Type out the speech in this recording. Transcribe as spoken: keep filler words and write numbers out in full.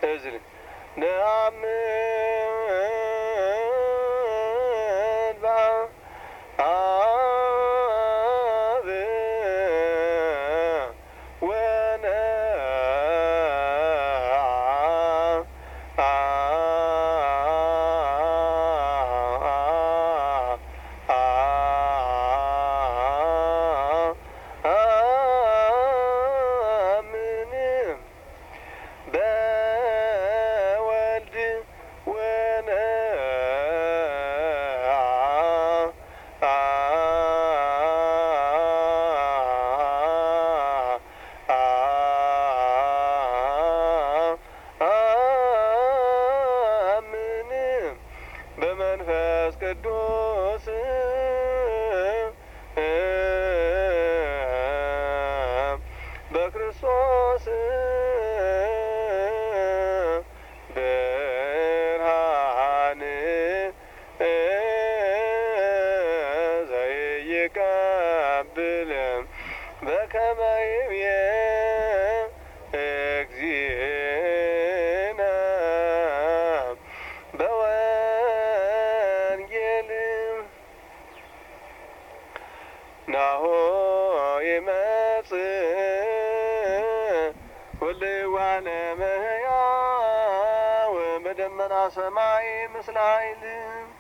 እዝል ነአምን በአብ በመንፈስ ቅዱስ በክርስቶስ ብርሃን ዘይቀብል በከመ ይቤ እግዚእነ በወንጌል ናሁ ይመጽእ ወልዋነ እመሕያው በደመና ሰማይ ምስለ ኃይል